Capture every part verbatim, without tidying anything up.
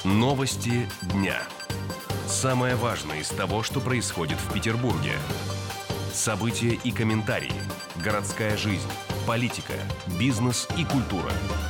Новости дня. Самое важное из того, что происходит в Петербурге. События и комментарии. Городская жизнь, политика, бизнес и культура.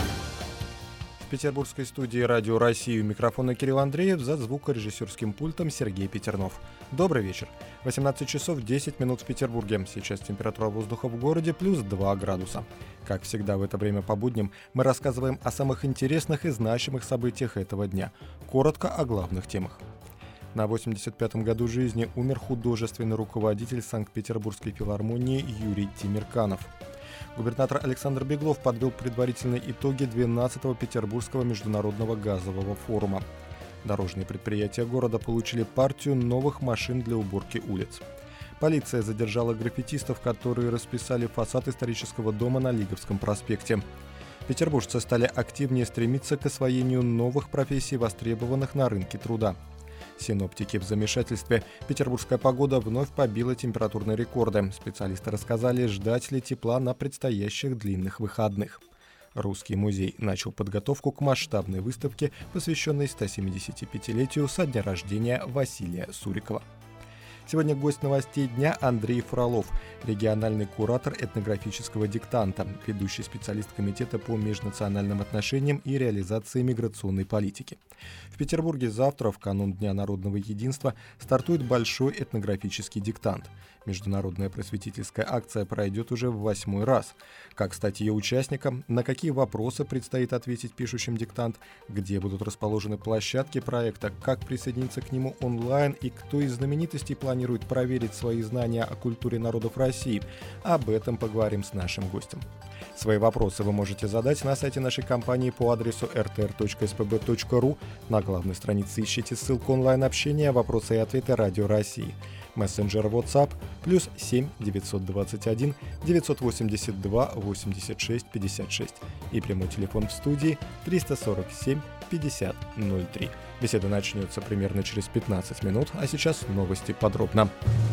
В петербургской студии «Радио России» у микрофона Кирилл Андреев, за звукорежиссерским пультом Сергей Петернов. Добрый вечер. восемнадцать часов десять минут в Петербурге. Сейчас температура воздуха в городе плюс два градуса. Как всегда в это время по будням мы рассказываем о самых интересных и значимых событиях этого дня. Коротко о главных темах. На восемьдесят пятом году жизни умер художественный руководитель Санкт-Петербургской филармонии Юрий Темирканов. Губернатор Александр Беглов подвел предварительные итоги двенадцатого Петербургского международного газового форума. Дорожные предприятия города получили партию новых машин для уборки улиц. Полиция задержала граффитистов, которые расписали фасад исторического дома на Лиговском проспекте. Петербуржцы стали активнее стремиться к освоению новых профессий, востребованных на рынке труда. Синоптики в замешательстве. Петербургская погода вновь побила температурные рекорды. Специалисты рассказали, ждать ли тепла на предстоящих длинных выходных. Русский музей начал подготовку к масштабной выставке, посвященной стосемидесятипятилетию со дня рождения Василия Сурикова. Сегодня гость новостей дня Андрей Фролов, региональный куратор этнографического диктанта, ведущий специалист Комитета по межнациональным отношениям и реализации миграционной политики. В Петербурге завтра, в канун Дня народного единства, стартует большой этнографический диктант. Международная просветительская акция пройдет уже в восьмой раз. Как стать ее участником, на какие вопросы предстоит ответить пишущим диктант, где будут расположены площадки проекта, как присоединиться к нему онлайн и кто из знаменитостей планирует проверить свои знания о культуре народов России. Об этом поговорим с нашим гостем. Свои вопросы вы можете задать на сайте нашей компании по адресу эр тэ эр точка эс пэ бэ точка ру. На главной странице ищите ссылку онлайн-общения «Вопросы и ответы Радио России». Мессенджер WhatsApp плюс семь девятьсот двадцать один девятьсот восемьдесят два восемьдесят шесть пятьдесят шесть и прямой телефон в студии триста сорок семь пятьдесят ноль три. Беседа начнется примерно через пятнадцать минут, а сейчас новости подробно.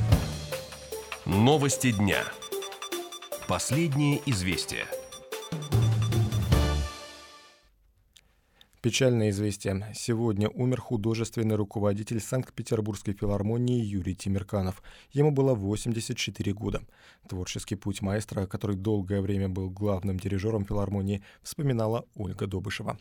Новости дня. Последние известия. Печальное известие. Сегодня умер художественный руководитель Санкт-Петербургской филармонии Юрий Темирканов. Ему было восемьдесят четыре года. Творческий путь маэстро, который долгое время был главным дирижером филармонии, вспоминала Ольга Добышева.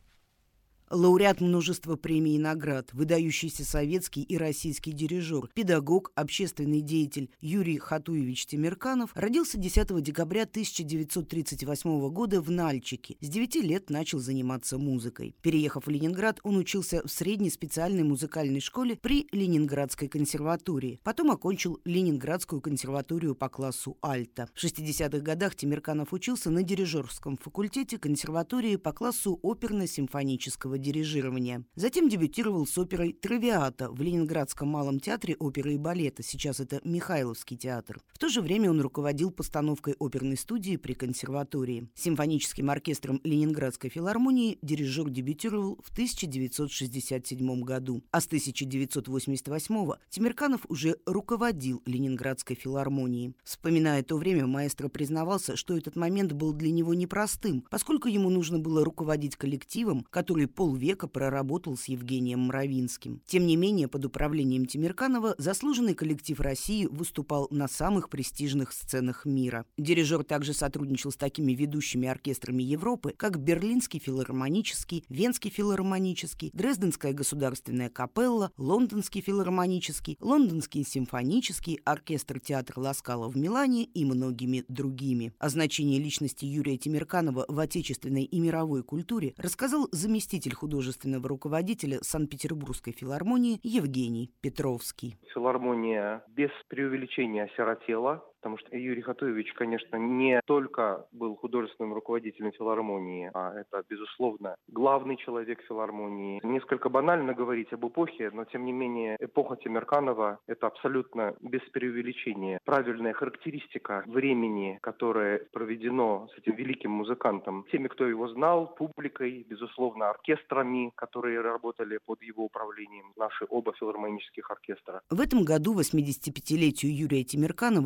Лауреат множества премий и наград, выдающийся советский и российский дирижер, педагог, общественный деятель Юрий Хатуевич Темирканов родился десятого декабря тысяча девятьсот тридцать восьмого года в Нальчике. С девяти лет начал заниматься музыкой. Переехав в Ленинград, он учился в средней специальной музыкальной школе при Ленинградской консерватории. Потом окончил Ленинградскую консерваторию по классу альто. В шестидесятых годах Темирканов учился на дирижерском факультете консерватории по классу оперно-симфонического дирижирования. Затем дебютировал с оперой «Травиата» в Ленинградском малом театре оперы и балета, сейчас это Михайловский театр. В то же время он руководил постановкой оперной студии при консерватории. С симфоническим оркестром Ленинградской филармонии дирижер дебютировал в тысяча девятьсот шестьдесят седьмом году, а с тысяча девятьсот восемьдесят восьмого Темирканов уже руководил Ленинградской филармонией. Вспоминая то время, маэстро признавался, что этот момент был для него непростым, поскольку ему нужно было руководить коллективом, который пол века проработал с Евгением Мравинским. Тем не менее, под управлением Темирканова заслуженный коллектив России выступал на самых престижных сценах мира. Дирижер также сотрудничал с такими ведущими оркестрами Европы, как Берлинский филармонический, Венский филармонический, Дрезденская государственная капелла, Лондонский филармонический, Лондонский симфонический, оркестр театра Ла Скала в Милане и многими другими. О значении личности Юрия Темирканова в отечественной и мировой культуре рассказал заместитель художественного руководителя Санкт-Петербургской филармонии Евгений Петровский. Филармония без преувеличения осиротела, потому что Юрий Хатуевич, конечно, не только был художественным руководителем филармонии, а это, безусловно, главный человек филармонии. Несколько банально говорить об эпохе, но, тем не менее, эпоха Темирканова – это абсолютно без преувеличения. Правильная характеристика времени, которое проведено с этим великим музыкантом. Теми, кто его знал, публикой, безусловно, оркестрами, которые работали под его управлением, наши оба филармонических оркестра. В этом году восьмидесятипятилетию Юрия Темирканова должен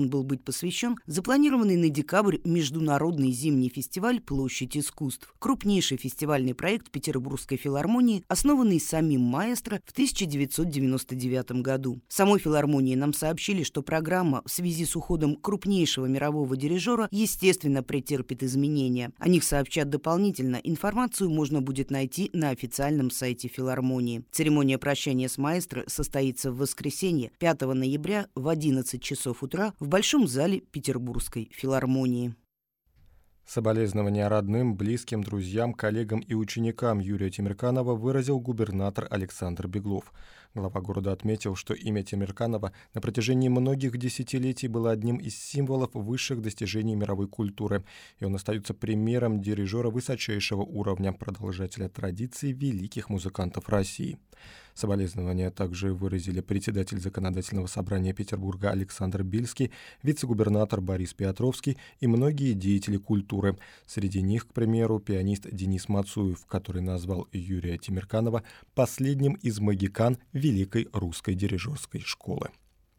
должен был быть посвящен запланированный на декабрь Международный зимний фестиваль «Площадь искусств», крупнейший фестивальный проект Петербургской филармонии, основанный самим маэстро в тысяча девятьсот девяносто девятом году. В самой филармонии нам сообщили, что программа в связи с уходом крупнейшего мирового дирижера, естественно, претерпит изменения. О них сообщат дополнительно. Информацию можно будет найти на официальном сайте филармонии. Церемония прощания с маэстро состоится в воскресенье, пятого ноября в одиннадцать часов утра в Большом зале Петербургской филармонии. Соболезнования родным, близким, друзьям, коллегам и ученикам Юрия Темирканова выразил губернатор Александр Беглов. Глава города отметил, что имя Темирканова на протяжении многих десятилетий было одним из символов высших достижений мировой культуры, и он остается примером дирижера высочайшего уровня, продолжателя традиций великих музыкантов России. Соболезнования также выразили председатель Законодательного собрания Петербурга Александр Бельский, вице-губернатор Борис Петровский и многие деятели культуры. Среди них, к примеру, пианист Денис Мацуев, который назвал Юрия Темирканова последним из могикан великой русской дирижерской школы.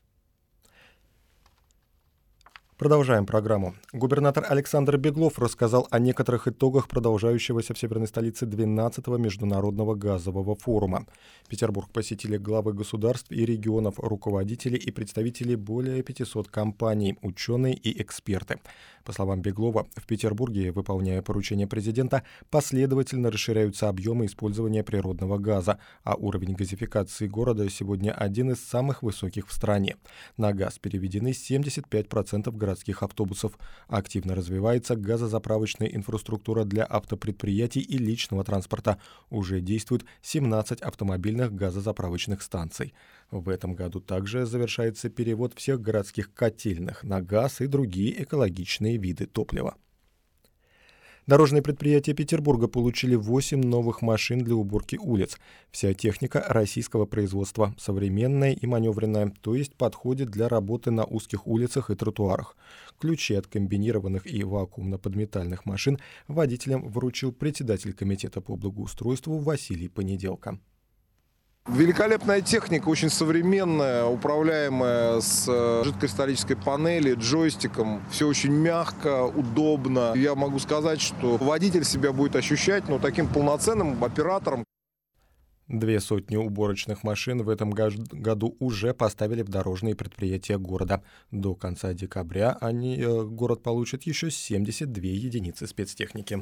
Продолжаем программу. Губернатор Александр Беглов рассказал о некоторых итогах продолжающегося в северной столице двенадцатого международного газового форума. Петербург посетили главы государств и регионов, руководители и представители более пятисот компаний, ученые и эксперты. По словам Беглова, в Петербурге, выполняя поручения президента, последовательно расширяются объемы использования природного газа, а уровень газификации города сегодня один из самых высоких в стране. На газ переведены семьдесят пять процентов городских автобусов. Активно развивается газозаправочная инфраструктура для автопредприятий и личного транспорта. Уже действует семнадцать автомобильных газозаправочных станций. В этом году также завершается перевод всех городских котельных на газ и другие экологичные виды топлива. Дорожные предприятия Петербурга получили восемь новых машин для уборки улиц. Вся техника российского производства, современная и маневренная, то есть подходит для работы на узких улицах и тротуарах. Ключи от комбинированных и вакуумно-подметальных машин водителям вручил председатель комитета по благоустройству Василий Понеделко. Великолепная техника, очень современная, управляемая с жидкокристаллической панели, джойстиком. Все очень мягко, удобно. Я могу сказать, что водитель себя будет ощущать, ну, таким полноценным оператором. Две сотни уборочных машин в этом году уже поставили в дорожные предприятия города. До конца декабря они, э, город получит еще семьдесят две единицы спецтехники.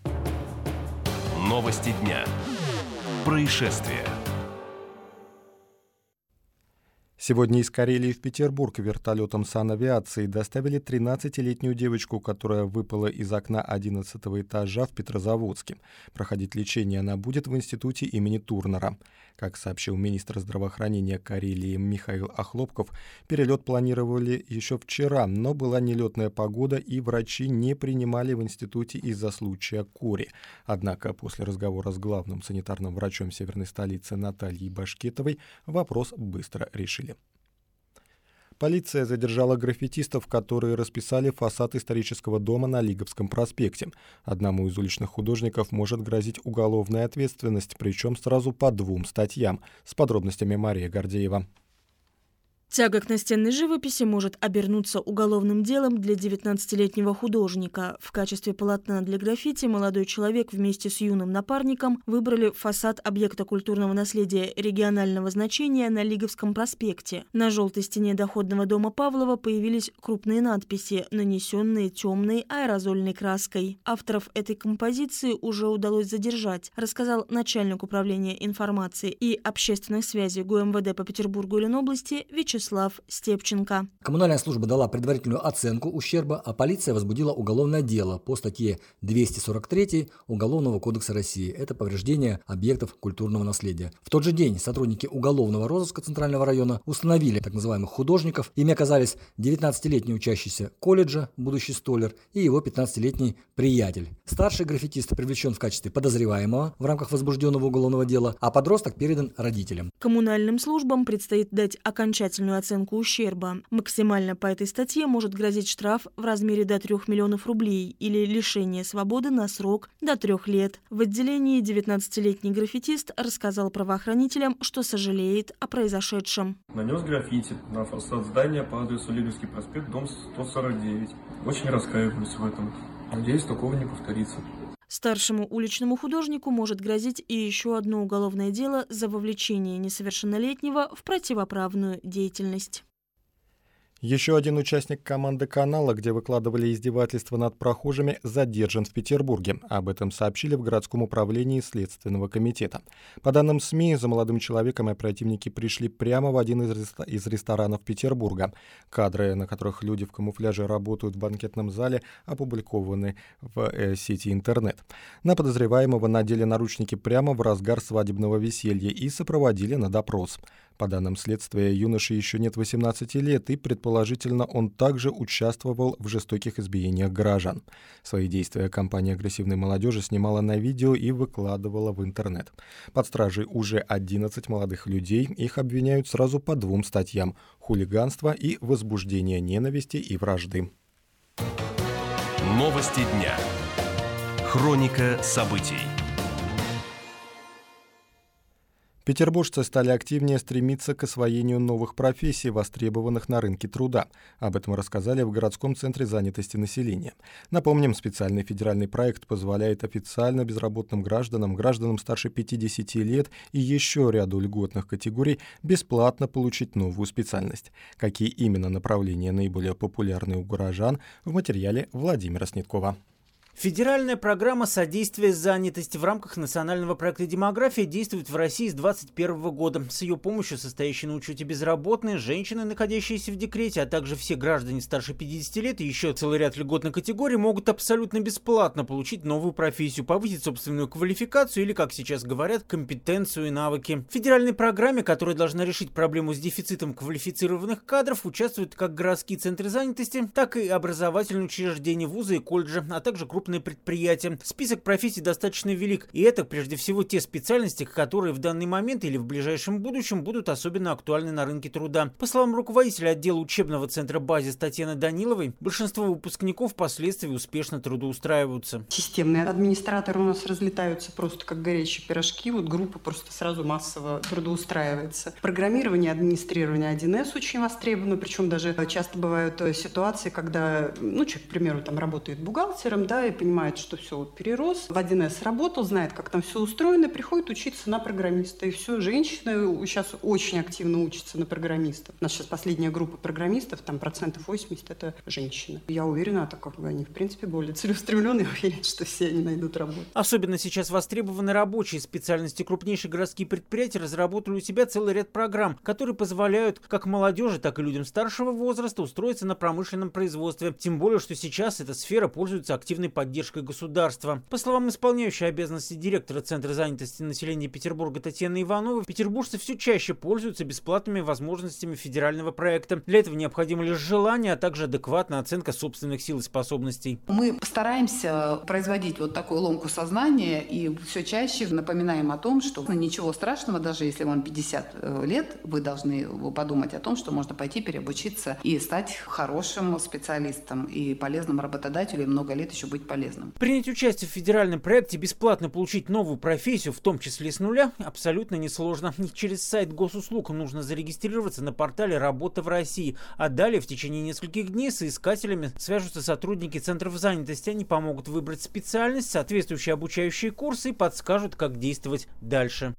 Новости дня. Происшествия. Сегодня из Карелии в Петербург вертолетом санавиации доставили тринадцатилетнюю девочку, которая выпала из окна одиннадцатого этажа в Петрозаводске. Проходить лечение она будет в институте имени Турнера. Как сообщил министр здравоохранения Карелии Михаил Охлопков, перелет планировали еще вчера, но была нелетная погода и врачи не принимали в институте из-за случая кори. Однако после разговора с главным санитарным врачом северной столицы Натальей Башкетовой вопрос быстро решили. Полиция задержала граффитистов, которые расписали фасад исторического дома на Лиговском проспекте. Одному из уличных художников может грозить уголовная ответственность, причем сразу по двум статьям. С подробностями Мария Гордеева. Тяга к настенной живописи может обернуться уголовным делом для девятнадцатилетнего художника. В качестве полотна для граффити молодой человек вместе с юным напарником выбрали фасад объекта культурного наследия регионального значения на Лиговском проспекте. На желтой стене доходного дома Павлова появились крупные надписи, нанесенные темной аэрозольной краской. Авторов этой композиции уже удалось задержать, рассказал начальник управления информации и общественных связей ГУМВД по Петербургу и Ленобласти Вячеслав Вячеслав Степченко. Коммунальная служба дала предварительную оценку ущерба, а полиция возбудила уголовное дело по статье двести сорок три Уголовного кодекса России. Это повреждение объектов культурного наследия. В тот же день сотрудники уголовного розыска Центрального района установили так называемых художников. Ими оказались девятнадцатилетний учащийся колледжа, будущий столер, и его пятнадцатилетний приятель. Старший граффитист привлечен в качестве подозреваемого в рамках возбужденного уголовного дела, а подросток передан родителям. Коммунальным службам предстоит дать окончательную предварительную оценку ущерба. Максимально по этой статье может грозить штраф в размере до трех миллионов рублей или лишение свободы на срок до трех лет. В отделении девятнадцатилетний граффитист рассказал правоохранителям, что сожалеет о произошедшем. Нанес граффити на фасад здания по адресу Лиговский проспект, дом сто сорок девять. Очень раскаиваюсь в этом. Надеюсь, такого не повторится. Старшему уличному художнику может грозить и еще одно уголовное дело за вовлечение несовершеннолетнего в противоправную деятельность. Еще один участник команды канала, где выкладывали издевательства над прохожими, задержан в Петербурге. Об этом сообщили в городском управлении Следственного комитета. По данным СМИ, за молодым человеком оперативники пришли прямо в один из, реста- из ресторанов Петербурга. Кадры, на которых люди в камуфляже работают в банкетном зале, опубликованы в э, сети интернет. На подозреваемого надели наручники прямо в разгар свадебного веселья и сопроводили на допрос. По данным следствия, юноше еще нет восемнадцати лет, и, предположительно, он также участвовал в жестоких избиениях горожан. Свои действия компания агрессивной молодежи снимала на видео и выкладывала в интернет. Под стражей уже одиннадцать молодых людей. Их обвиняют сразу по двум статьям – хулиганство и возбуждение ненависти и вражды. Новости дня. Хроника событий. Петербуржцы стали активнее стремиться к освоению новых профессий, востребованных на рынке труда. Об этом рассказали в городском центре занятости населения. Напомним, специальный федеральный проект позволяет официально безработным гражданам, гражданам старше пятидесяти лет и еще ряду льготных категорий бесплатно получить новую специальность. Какие именно направления наиболее популярны у горожан, в материале Владимира Снеткова. Федеральная программа содействия занятости в рамках национального проекта «Демография» действует в России с две тысячи двадцать первого года. С ее помощью состоящие на учете безработные, женщины, находящиеся в декрете, а также все граждане старше пятидесяти лет и еще целый ряд льготных категорий могут абсолютно бесплатно получить новую профессию, повысить собственную квалификацию или, как сейчас говорят, компетенцию и навыки. В федеральной программе, которая должна решить проблему с дефицитом квалифицированных кадров, участвуют как городские центры занятости, так и образовательные учреждения, вузы и колледжи, а также крупные предприятия. Список профессий достаточно велик, и это прежде всего те специальности, которые в данный момент или в ближайшем будущем будут особенно актуальны на рынке труда. По словам руководителя отдела учебного центра «Базис» Татьяны Даниловой, большинство выпускников впоследствии успешно трудоустраиваются. Системные администраторы у нас разлетаются просто как горячие пирожки, вот группа просто сразу массово трудоустраивается. Программирование, администрирование один эс очень востребовано, причем даже часто бывают ситуации, когда, ну, человек, к примеру, там работает бухгалтером, да, и понимает, что все, вот, перерос, в один эс работал, знает, как там все устроено, приходит учиться на программиста. И все, женщины сейчас очень активно учатся на программистов. У нас сейчас последняя группа программистов, там процентов восемьдесят это женщины. Я уверена, так как они, в принципе, более целеустремленные, я уверена, что все они найдут работу. Особенно сейчас востребованы рабочие специальности. Крупнейшие городские предприятия разработали у себя целый ряд программ, которые позволяют как молодежи, так и людям старшего возраста устроиться на промышленном производстве. Тем более, что сейчас эта сфера пользуется активной поддержкой государства. По словам исполняющей обязанности директора Центра занятости населения Петербурга Татьяны Ивановой, петербуржцы все чаще пользуются бесплатными возможностями федерального проекта. Для этого необходимо лишь желание, а также адекватная оценка собственных сил и способностей. Мы постараемся производить вот такую ломку сознания и все чаще напоминаем о том, что ну, ничего страшного, даже если вам пятьдесят лет, вы должны подумать о том, что можно пойти переобучиться и стать хорошим специалистом и полезным работодателем, и много лет еще быть полезным. Принять участие в федеральном проекте, бесплатно получить новую профессию, в том числе с нуля, абсолютно несложно. Через сайт госуслуг нужно зарегистрироваться на портале «Работа в России», а далее в течение нескольких дней с искателями свяжутся сотрудники центров занятости. Они помогут выбрать специальность, соответствующие обучающие курсы и подскажут, как действовать дальше.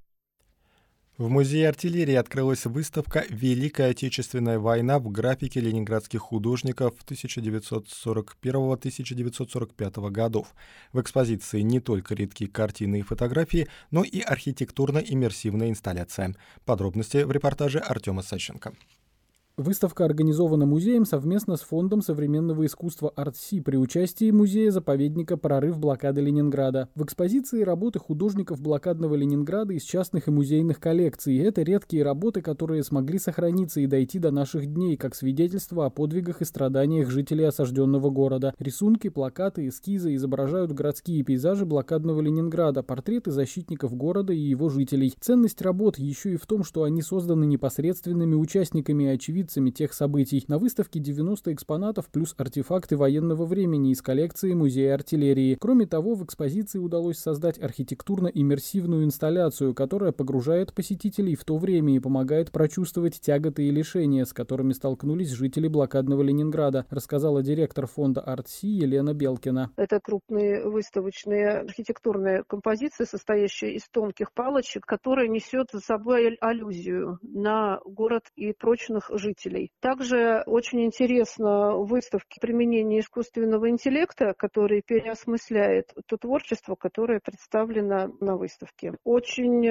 В Музее артиллерии открылась выставка «Великая Отечественная война» в графике ленинградских художников тысяча девятьсот сорок первого — тысяча девятьсот сорок пятого годов. В экспозиции не только редкие картины и фотографии, но и архитектурно-иммерсивная инсталляция. Подробности в репортаже Артема Сащенко. Выставка организована музеем совместно с Фондом современного искусства «Артси» при участии музея-заповедника «Прорыв блокады Ленинграда». В экспозиции работы художников блокадного Ленинграда из частных и музейных коллекций. Это редкие работы, которые смогли сохраниться и дойти до наших дней, как свидетельство о подвигах и страданиях жителей осажденного города. Рисунки, плакаты, эскизы изображают городские пейзажи блокадного Ленинграда, портреты защитников города и его жителей. Ценность работ еще и в том, что они созданы непосредственными участниками и очевидцами тех событий. На выставке девяносто экспонатов плюс артефакты военного времени из коллекции Музея артиллерии. Кроме того, в экспозиции удалось создать архитектурно-иммерсивную инсталляцию, которая погружает посетителей в то время и помогает прочувствовать тяготы и лишения, с которыми столкнулись жители блокадного Ленинграда, рассказала директор фонда «Артси» Елена Белкина. Это крупные выставочные архитектурные композиции, состоящие из тонких палочек, которые несет за собой аллюзию на город и прочных жителей. Также очень интересно в выставке применение искусственного интеллекта, который переосмысляет то творчество, которое представлено на выставке. Очень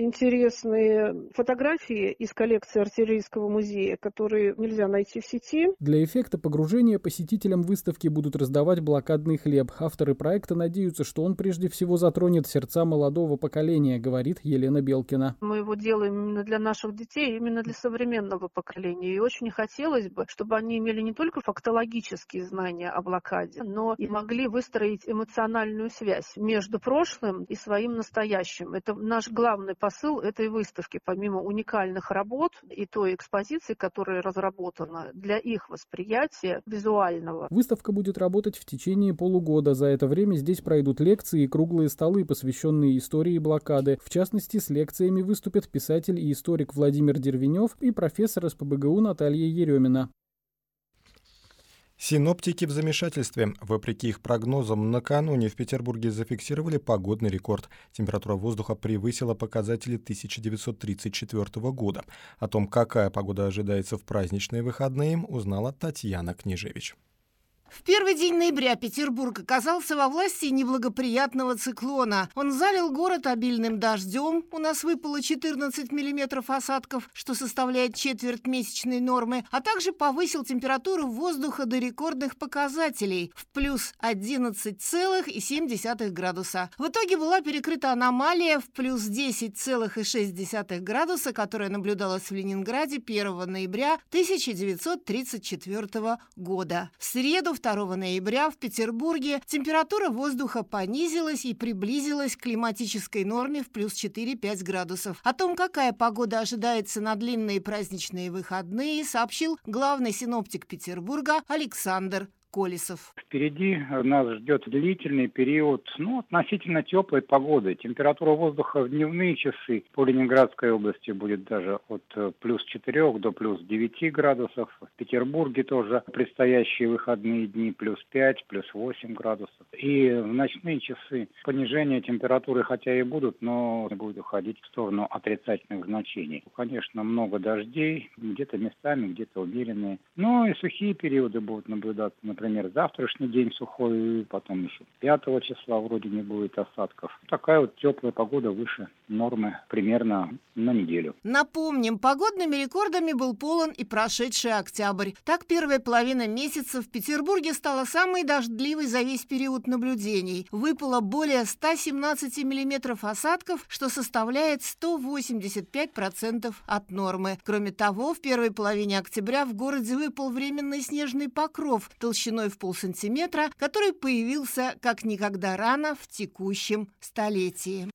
интересные фотографии из коллекции артиллерийского музея, которые нельзя найти в сети. Для эффекта погружения посетителям выставки будут раздавать блокадный хлеб. Авторы проекта надеются, что он прежде всего затронет сердца молодого поколения, говорит Елена Белкина. Мы его делаем именно для наших детей, именно для современного поколения. И очень хотелось бы, чтобы они имели не только фактологические знания о блокаде, но и могли выстроить эмоциональную связь между прошлым и своим настоящим. Это наш главный посыл этой выставки, помимо уникальных работ и той экспозиции, которая разработана для их восприятия визуального. Выставка будет работать в течение полугода. За это время здесь пройдут лекции и круглые столы, посвященные истории блокады. В частности, с лекциями выступят писатель и историк Владимир Дервенев и профессор эс пэ бэ гэ у Наталья Еремина. Синоптики в замешательстве. Вопреки их прогнозам, накануне в Петербурге зафиксировали погодный рекорд. Температура воздуха превысила показатели тысяча девятьсот тридцать четвёртого года. О том, какая погода ожидается в праздничные выходные, узнала Татьяна Княжевич. В первый день ноября Петербург оказался во власти неблагоприятного циклона. Он залил город обильным дождем. У нас выпало четырнадцать миллиметров осадков, что составляет четверть месячной нормы, а также повысил температуру воздуха до рекордных показателей в плюс одиннадцать целых семь десятых градуса. В итоге была перекрыта аномалия в плюс десять целых шесть десятых градуса, которая наблюдалась в Ленинграде первого ноября тысяча девятьсот тридцать четвёртого года. В среду, второго ноября, в Петербурге температура воздуха понизилась и приблизилась к климатической норме в плюс четыре-пять градусов. О том, какая погода ожидается на длинные праздничные выходные, сообщил главный синоптик Петербурга Александр Колесов. Впереди нас ждет длительный период, ну, относительно теплой погоды. Температура воздуха в дневные часы по Ленинградской области будет даже от плюс четырех до плюс девяти градусов. В Петербурге тоже предстоящие выходные дни плюс пять, плюс восемь градусов. И в ночные часы понижение температуры хотя и будут, но будет уходить в сторону отрицательных значений. Конечно, много дождей, где-то местами, где-то умеренные. Но и сухие периоды будут наблюдаться. Например, завтрашний день сухой, потом еще пятого числа вроде не будет осадков. Такая вот теплая погода выше нормы примерно на неделю. Напомним, погодными рекордами был полон и прошедший октябрь. Так, первая половина месяца в Петербурге стала самой дождливой за весь период наблюдений. Выпало более ста семнадцати миллиметров осадков, что составляет сто восемьдесят пять процентов от нормы. Кроме того, в первой половине октября в городе выпал временный снежный покров толщиной в полсантиметра, который появился как никогда рано в текущем столетии.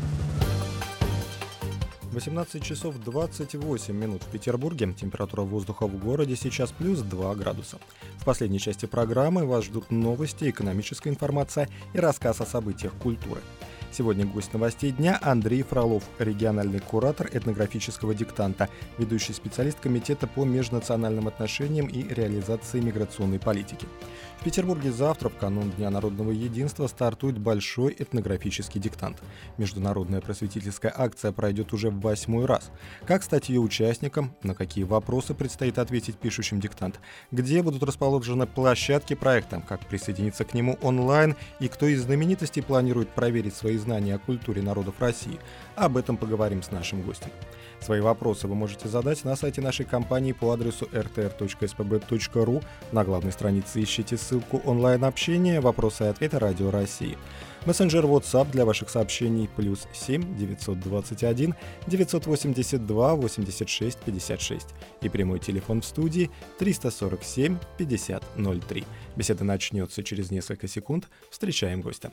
восемнадцать часов двадцать восемь минут в Петербурге. Температура воздуха в городе сейчас плюс два градуса. В последней части программы вас ждут новости, экономическая информация и рассказ о событиях культуры. Сегодня гость новостей дня Андрей Фролов, региональный куратор этнографического диктанта, ведущий специалист Комитета по межнациональным отношениям и реализации миграционной политики. В Петербурге завтра, в канун Дня народного единства, стартует большой этнографический диктант. Международная просветительская акция пройдет уже в восьмой раз. Как стать ее участником, на какие вопросы предстоит ответить пишущим диктант, где будут расположены площадки проекта, как присоединиться к нему онлайн и кто из знаменитостей планирует проверить свои знания о культуре народов России. Об этом поговорим с нашим гостем. Свои вопросы вы можете задать на сайте нашей компании по адресу эр тэ эр точка эс пэ бэ точка ру. На главной странице ищите ссылку онлайн-общения «Вопросы и ответы Радио России». Мессенджер WhatsApp для ваших сообщений плюс семь девятьсот двадцать один девятьсот восемьдесят два восемьдесят шесть пятьдесят шесть и прямой телефон в студии триста сорок семь пятьдесят ноль три. Беседа начнется через несколько секунд. Встречаем гостя.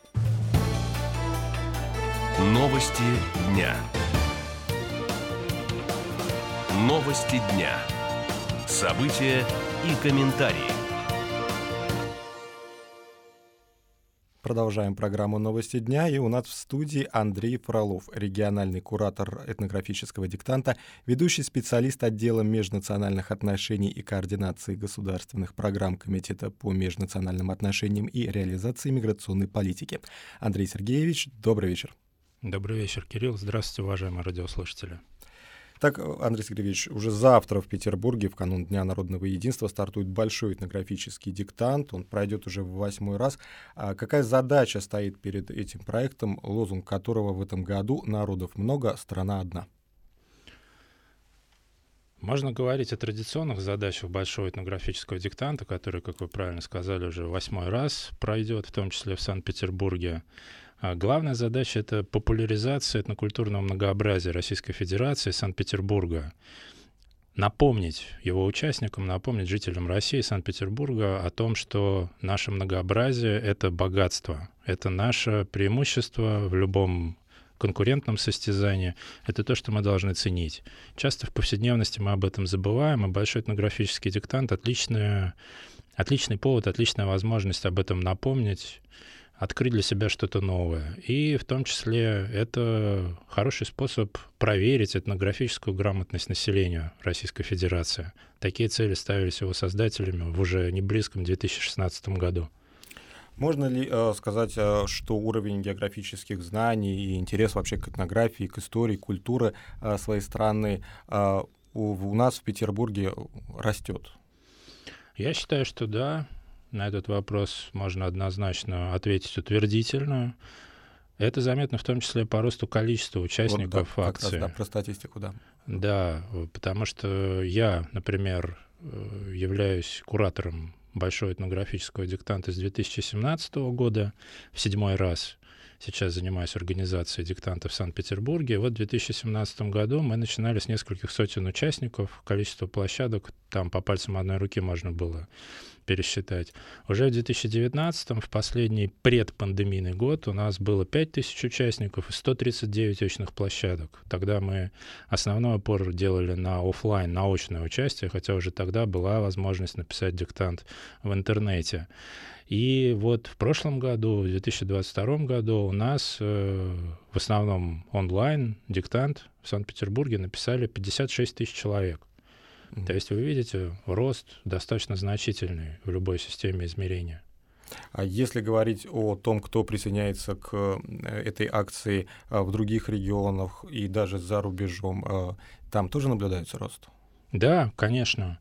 Новости дня. Новости дня. События и комментарии. Продолжаем программу «Новости дня», и у нас в студии Андрей Фролов, региональный куратор этнографического диктанта, ведущий специалист отдела межнациональных отношений и координации государственных программ Комитета по межнациональным отношениям и реализации миграционной политики. Андрей Сергеевич, добрый вечер. Добрый вечер, Кирилл. Здравствуйте, уважаемые радиослушатели. Так, Андрей Сергеевич, уже завтра в Петербурге, в канун Дня народного единства, стартует большой этнографический диктант. Он пройдет уже в восьмой раз. А какая задача стоит перед этим проектом, лозунг которого в этом году «Народов много, страна одна»? Можно говорить о традиционных задачах большого этнографического диктанта, который, как вы правильно сказали, уже восьмой раз пройдет, в том числе в Санкт-Петербурге. А главная задача — это популяризация этнокультурного многообразия Российской Федерации, Санкт-Петербурга. Напомнить его участникам, напомнить жителям России и Санкт-Петербурга о том, что наше многообразие — это богатство, это наше преимущество в любом конкурентном состязании, это то, что мы должны ценить. Часто в повседневности мы об этом забываем, и большой этнографический диктант — отличный, отличный повод, отличная возможность об этом напомнить, открыть для себя что-то новое. И в том числе это хороший способ проверить этнографическую грамотность населения Российской Федерации. Такие цели ставились его создателями в уже не близком две тысячи шестнадцатом году. Можно ли э, сказать, э, что уровень географических знаний и интерес вообще к этнографии, к истории, культуре э, своей страны э, у, у нас в Петербурге растет? Я считаю, что да. На этот вопрос можно однозначно ответить утвердительно. Это заметно в том числе по росту количества участников вот, да, акции. Как раз, да, про статистику, да. Да, потому что я, например, являюсь куратором большого этнографического диктанта с две тысячи семнадцатого года в седьмой раз. Сейчас занимаюсь организацией диктанта в Санкт-Петербурге. Вот в две тысячи семнадцатом году мы начинали с нескольких сотен участников. Количество площадок там по пальцам одной руки можно было пересчитать. Уже в две тысячи девятнадцатом, в последний предпандемийный год, у нас было пять тысяч участников и сто тридцать девять очных площадок. Тогда мы основной упор делали на офлайн, на очное участие, хотя уже тогда была возможность написать диктант в интернете. И вот в прошлом году, в две тысячи двадцать втором году, у нас э, в основном онлайн диктант в Санкт-Петербурге написали пятьдесят шесть тысяч человек. Mm-hmm. То есть вы видите, рост достаточно значительный в любой системе измерения. А если говорить о том, кто присоединяется к этой акции в других регионах и даже за рубежом, там тоже наблюдается рост? Да, конечно.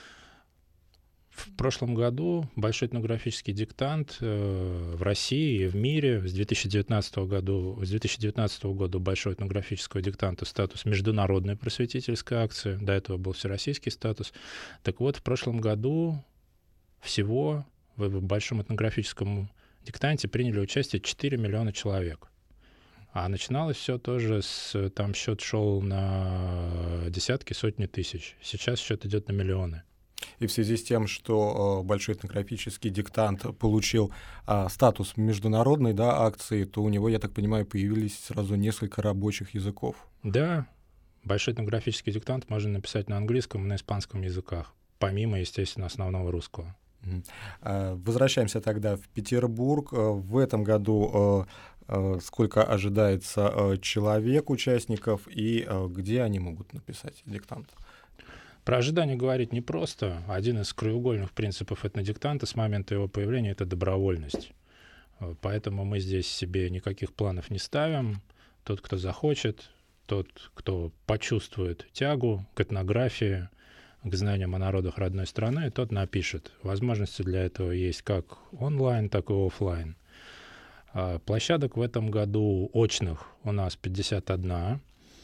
В прошлом году большой этнографический диктант э, в России и в мире с две тысячи девятнадцатого года, с две тысячи девятнадцатого года большого этнографического диктанта статус международной просветительской акции, до этого был всероссийский статус. Так вот, в прошлом году всего в, в большом этнографическом диктанте приняли участие четыре миллиона человек. А начиналось все тоже с, там счет шел на десятки, сотни тысяч. Сейчас счет идет на миллионы. И в связи с тем, что э, большой этнографический диктант получил э, статус международной, да, акции, то у него, я так понимаю, появились сразу несколько рабочих языков. Да, большой этнографический диктант можно написать на английском и на испанском языках, помимо, естественно, основного русского. Mm-hmm. Возвращаемся тогда в Петербург. В этом году э, сколько ожидается э, человек, участников, и э, где они могут написать диктант? Про ожидания говорить непросто. Один из краеугольных принципов этнодиктанта с момента его появления — это добровольность. Поэтому мы здесь себе никаких планов не ставим. Тот, кто захочет, тот, кто почувствует тягу к этнографии, к знаниям о народах родной страны, тот напишет. Возможности для этого есть как онлайн, так и офлайн. Площадок в этом году очных у нас пятьдесят один.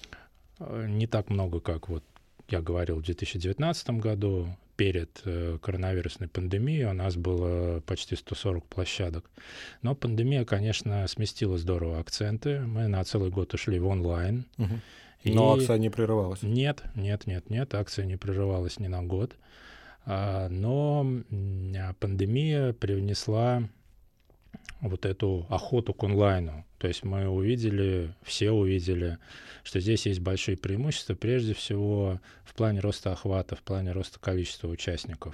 Не так много, как вот я говорил в две тысячи девятнадцатом году. Перед коронавирусной пандемией у нас было почти сто сорок площадок. Но пандемия, конечно, сместила здорово акценты. Мы на целый год ушли в онлайн. Угу. И... Но акция не прерывалась? Нет, нет, нет, нет, акция не прерывалась ни на год. Но пандемия привнесла вот эту охоту к онлайну. То есть мы увидели, все увидели, что здесь есть большие преимущества, прежде всего в плане роста охвата, в плане роста количества участников.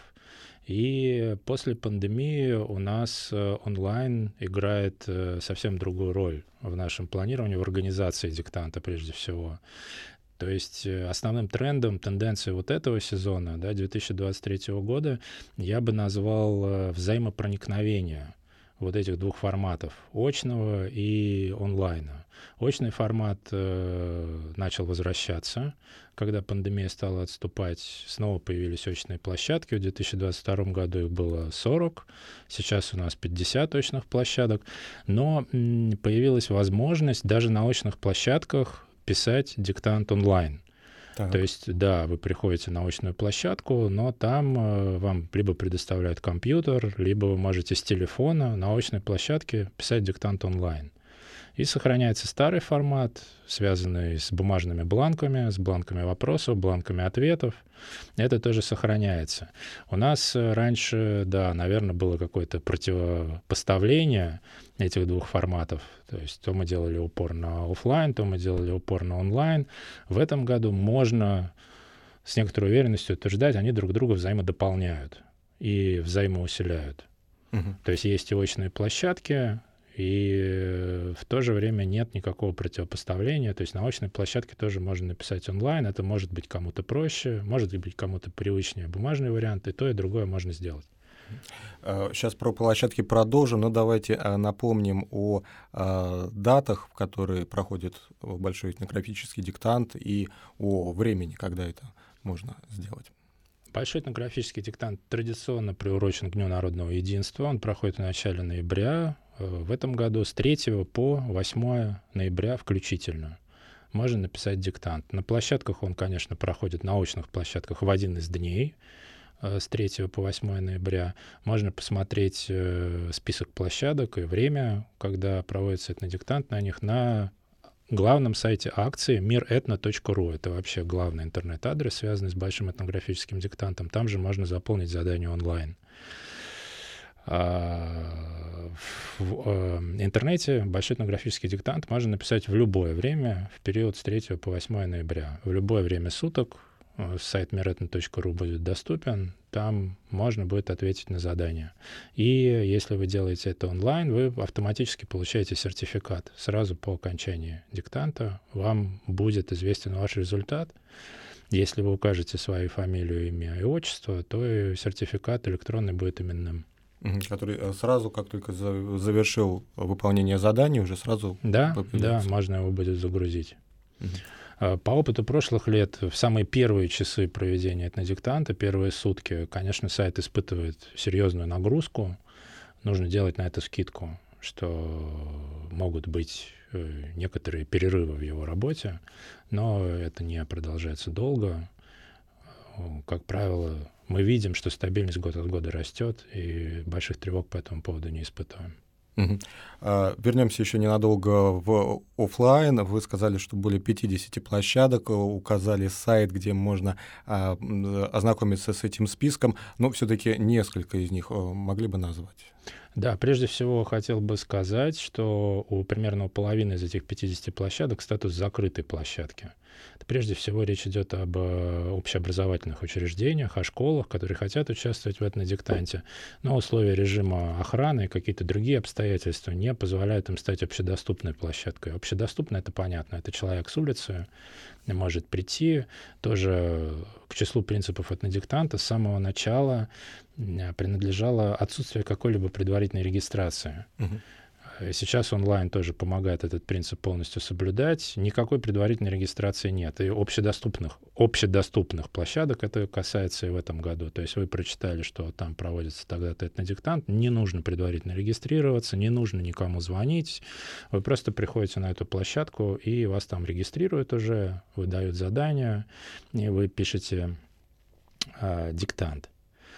И после пандемии у нас онлайн играет совсем другую роль в нашем планировании, в организации диктанта прежде всего. То есть основным трендом, тенденцией вот этого сезона, да, две тысячи двадцать третьего года, я бы назвал взаимопроникновение вот этих двух форматов, очного и онлайна. Очный формат э, начал возвращаться, когда пандемия стала отступать, снова появились очные площадки. В две тысячи двадцать втором году их было сорок, сейчас у нас пятьдесят очных площадок, но м, появилась возможность даже на очных площадках писать диктант онлайн. Так. То есть, да, вы приходите на очную площадку, но там э, вам либо предоставляют компьютер, либо вы можете с телефона на очной площадке писать диктант онлайн. И сохраняется старый формат, связанный с бумажными бланками, с бланками вопросов, бланками ответов. Это тоже сохраняется. У нас раньше, да, наверное, было какое-то противопоставление этих двух форматов. То есть то мы делали упор на офлайн, то мы делали упор на онлайн. В этом году можно с некоторой уверенностью утверждать, они друг друга взаимодополняют и взаимоусиляют. Угу. То есть есть и очные площадки, и в то же время нет никакого противопоставления. То есть на очной площадке тоже можно написать онлайн. Это может быть кому-то проще, может быть кому-то привычнее бумажный вариант. И то, и другое можно сделать. Сейчас про площадки продолжим, но давайте напомним о датах, в которые проходит большой этнографический диктант, и о времени, когда это можно сделать. Большой этнографический диктант традиционно приурочен к Дню народного единства. Он проходит в начале ноября. В этом году с третьего по восьмое ноября включительно можно написать диктант. На площадках он, конечно, проходит, на очных площадках, в один из дней с третьего по восьмое ноября. Можно посмотреть список площадок и время, когда проводится этнодиктант на них, на главном сайте акции мир этно точка ру. Это вообще главный интернет-адрес, связанный с большим этнографическим диктантом. Там же можно заполнить задание онлайн. В интернете большой этнографический диктант можно написать в любое время, в период с третьего по восьмое ноября. В любое время суток сайт мир этно точка ру будет доступен, там можно будет ответить на задание. И если вы делаете это онлайн, вы автоматически получаете сертификат. Сразу по окончании диктанта вам будет известен ваш результат. Если вы укажете свою фамилию, имя и отчество, то и сертификат электронный будет именным. Который сразу, как только завершил выполнение задания, уже сразу... Да, да, можно его будет загрузить. Угу. По опыту прошлых лет, в самые первые часы проведения этнодиктанта, первые сутки, конечно, сайт испытывает серьезную нагрузку. Нужно делать на это скидку, что могут быть некоторые перерывы в его работе, но это не продолжается долго. Как правило, мы видим, что стабильность год от года растет, и больших тревог по этому поводу не испытываем. Угу. А, вернемся еще ненадолго в офлайн. Вы сказали, что более пятьдесят площадок, указали сайт, где можно а, ознакомиться с этим списком, но все-таки несколько из них могли бы назвать? Да, прежде всего хотел бы сказать, что у примерно половины из этих пятидесяти площадок статус закрытой площадки. Прежде всего речь идет об общеобразовательных учреждениях, о школах, которые хотят участвовать в этнодиктанте, но условия режима охраны и какие-то другие обстоятельства не позволяют им стать общедоступной площадкой. Общедоступно — это понятно, это человек с улицы может прийти. Тоже к числу принципов этнодиктанта с самого начала принадлежало отсутствие какой-либо предварительной регистрации. Угу. Сейчас онлайн тоже помогает этот принцип полностью соблюдать. Никакой предварительной регистрации нет. И общедоступных, общедоступных площадок это касается и в этом году. То есть вы прочитали, что там проводится тогда-то этнодиктант, не нужно предварительно регистрироваться, не нужно никому звонить. Вы просто приходите на эту площадку, и вас там регистрируют уже, выдают задания, и вы пишете э, диктант.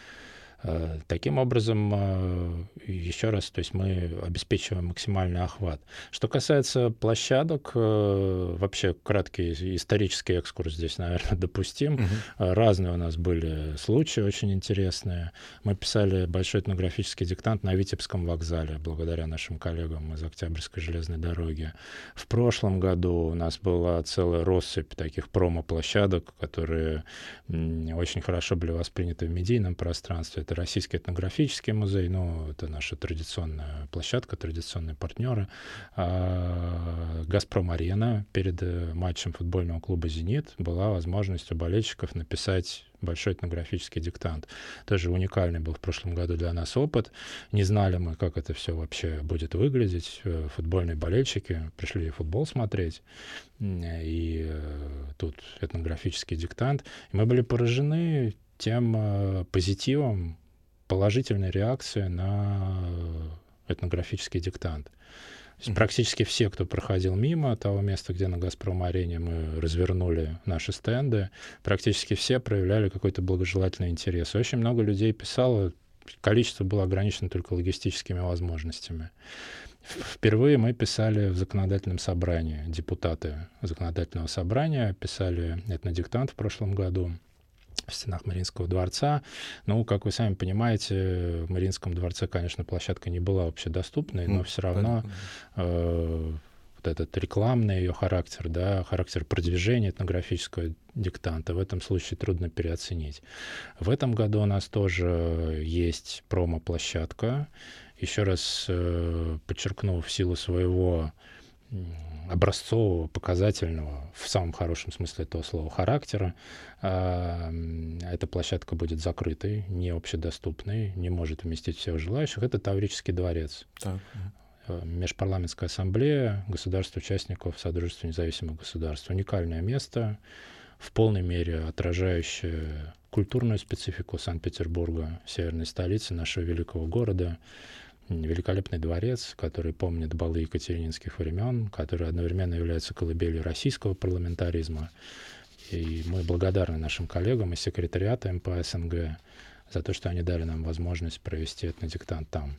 Таким образом, еще раз, то есть мы обеспечиваем максимальный охват. Что касается площадок, вообще краткий исторический экскурс здесь, наверное, допустим. Угу. Разные у нас были случаи очень интересные. Мы писали большой этнографический диктант на Витебском вокзале, благодаря нашим коллегам из Октябрьской железной дороги. В прошлом году у нас была целая россыпь таких промо-площадок, которые очень хорошо были восприняты в медийном пространстве. Это Российский этнографический музей, ну, это наша традиционная площадка, традиционные партнеры. «Газпром-арена» перед матчем футбольного клуба «Зенит» была возможность у болельщиков написать большой этнографический диктант. Тоже уникальный был в прошлом году для нас опыт. Не знали мы, как это все вообще будет выглядеть. Футбольные болельщики пришли футбол смотреть, и тут этнографический диктант. И мы были поражены тем позитивом, положительной реакции на этнографический диктант. То есть mm-hmm. практически все, кто проходил мимо того места, где на «Газпром-арене» мы развернули наши стенды, практически все проявляли какой-то благожелательный интерес. Очень много людей писало, количество было ограничено только логистическими возможностями. Впервые мы писали в законодательном собрании, депутаты законодательного собрания писали этнодиктант в прошлом году в стенах Мариинского дворца. Ну, как вы сами понимаете, в Мариинском дворце, конечно, площадка не была общедоступной, но mm, все равно э, вот этот рекламный ее характер, да, характер продвижения этнографического диктанта в этом случае трудно переоценить. В этом году у нас тоже есть промо-площадка. Еще раз э, подчеркну, в силу своего образцового, показательного, в самом хорошем смысле этого слова, характера. Эта площадка будет закрытой, не общедоступной, не может вместить всех желающих. Это Таврический дворец. Так. Межпарламентская ассамблея государств-участников Содружества независимых государств. Уникальное место, в полной мере отражающее культурную специфику Санкт-Петербурга, северной столицы нашего великого города. Великолепный дворец, который помнит балы екатерининских времен, который одновременно является колыбелью российского парламентаризма. И мы благодарны нашим коллегам из секретариата эм пэ эс эн гэ за то, что они дали нам возможность провести этнодиктант там.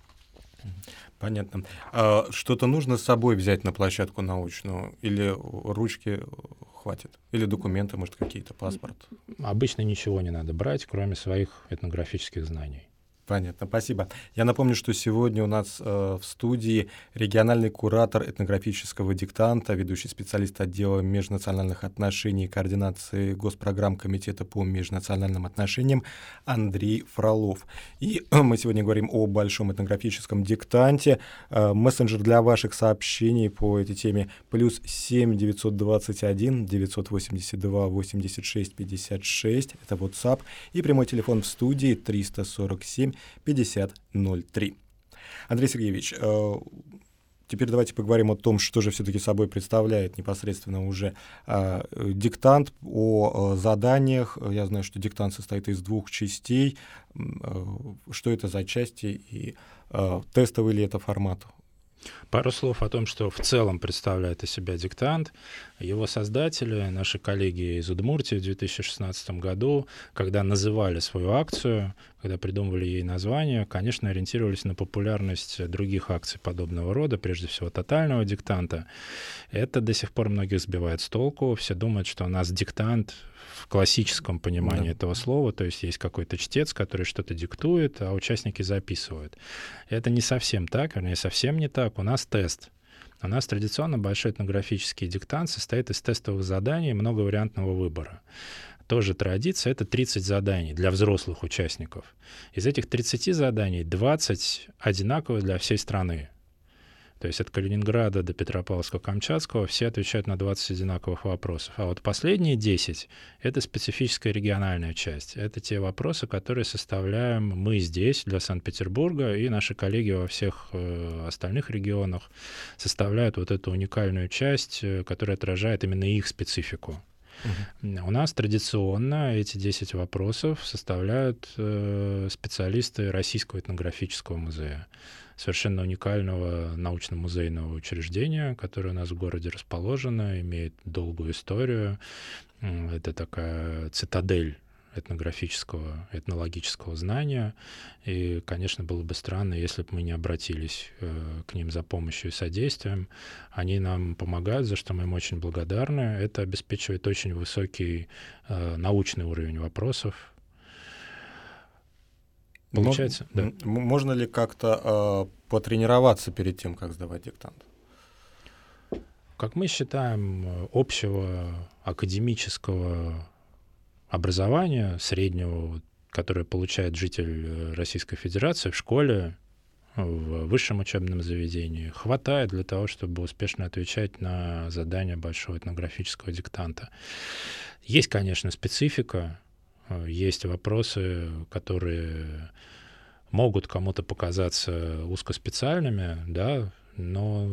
Понятно. А что-то нужно с собой взять на площадку научную? Или ручки хватит? Или документы, может, какие-то, паспорт? Обычно ничего не надо брать, кроме своих этнографических знаний. Понятно, спасибо. Я напомню, что сегодня у нас э, в студии региональный куратор этнографического диктанта, ведущий специалист отдела межнациональных отношений и координации госпрограмм Комитета по межнациональным отношениям Андрей Фролов. И мы сегодня говорим о большом этнографическом диктанте. Э, мессенджер для ваших сообщений по этой теме плюс семь девятьсот двадцать один девятьсот восемьдесят два восемьдесят шесть пятьдесят шесть. Это WhatsApp. И прямой телефон в студии триста сорок семь пятьдесят ноль три. Андрей Сергеевич, э, теперь давайте поговорим о том, что же все-таки собой представляет непосредственно уже э, диктант, о э, заданиях. Я знаю, что диктант состоит из двух частей. Э, что это за части и э, тестовый ли это формат? Пару слов о том, что в целом представляет из себя диктант. Его создатели, наши коллеги из Удмуртии в две тысячи шестнадцатом году, когда называли свою акцию, когда придумывали ей название, конечно, ориентировались на популярность других акций подобного рода, прежде всего тотального диктанта. Это до сих пор многих сбивает с толку. Все думают, что у нас диктант в классическом понимании да. этого слова, то есть есть какой-то чтец, который что-то диктует, а участники записывают. Это не совсем так, вернее, совсем не так. У нас тест. У нас традиционно большой этнографический диктант состоит из тестовых заданий и многовариантного выбора. Тоже традиция — это тридцать заданий для взрослых участников. Из этих тридцати заданий двадцать одинаковые для всей страны. То есть от Калининграда до Петропавловска-Камчатского все отвечают на двадцать одинаковых вопросов. А вот последние десять — это специфическая региональная часть. Это те вопросы, которые составляем мы здесь, для Санкт-Петербурга, и наши коллеги во всех э, остальных регионах составляют вот эту уникальную часть, которая отражает именно их специфику. Uh-huh. У нас традиционно эти десять вопросов составляют э, специалисты Российского этнографического музея, совершенно уникального научно-музейного учреждения, которое у нас в городе расположено, имеет долгую историю. Это такая цитадель этнографического, этнологического знания. И, конечно, было бы странно, если бы мы не обратились э, к ним за помощью и содействием. Они нам помогают, за что мы им очень благодарны. Это обеспечивает очень высокий э, научный уровень вопросов. Получается, Мож, да. Можно ли как-то э, потренироваться перед тем, как сдавать диктант? Как мы считаем, общего академического образования, среднего, которое получает житель Российской Федерации в школе, в высшем учебном заведении, хватает для того, чтобы успешно отвечать на задания большого этнографического диктанта. Есть, конечно, специфика. Есть вопросы, которые могут кому-то показаться узкоспециальными, да, но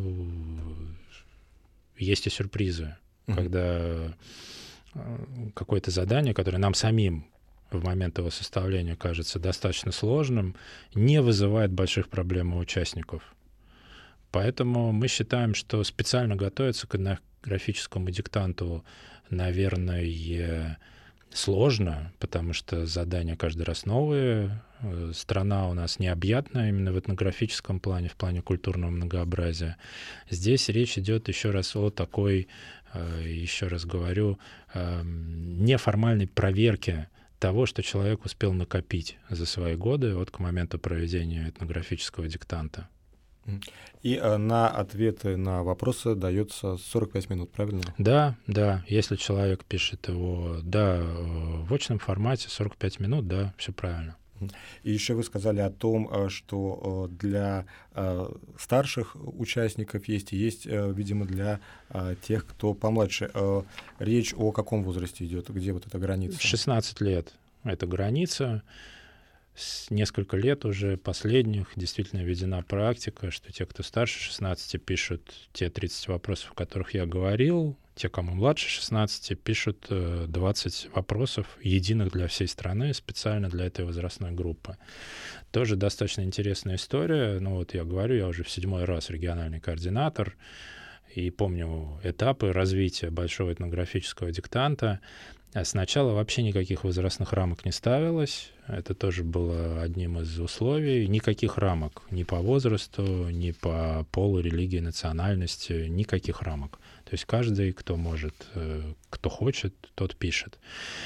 есть и сюрпризы, mm-hmm. когда какое-то задание, которое нам самим в момент его составления кажется достаточно сложным, не вызывает больших проблем у участников. Поэтому мы считаем, что специально готовиться к этнографическому диктанту, наверное, сложно, потому что задания каждый раз новые. Страна у нас необъятна именно в этнографическом плане, в плане культурного многообразия. Здесь речь идет еще раз о такой, еще раз говорю, неформальной проверке того, что человек успел накопить за свои годы вот к моменту проведения этнографического диктанта. И э, на ответы на вопросы дается сорок пять минут, правильно? Да, да. Если человек пишет его, да, в очном формате сорок пять минут, да, все правильно. И еще вы сказали о том, что для старших участников есть, и есть, видимо, для тех, кто помладше. Речь о каком возрасте идет? Где вот эта граница? шестнадцать лет — это граница. С несколько лет уже последних действительно введена практика, что те, кто старше шестнадцати, пишут те тридцать вопросов, о которых я говорил. Те, кому младше шестнадцати, пишут двадцать вопросов, единых для всей страны, специально для этой возрастной группы. Тоже достаточно интересная история. Ну вот я говорю, я уже в седьмой раз региональный координатор, и помню этапы развития большого этнографического диктанта. Сначала вообще никаких возрастных рамок не ставилось. Это тоже было одним из условий. Никаких рамок ни по возрасту, ни по полу, религии, национальности, никаких рамок. То есть каждый, кто может, кто хочет, тот пишет.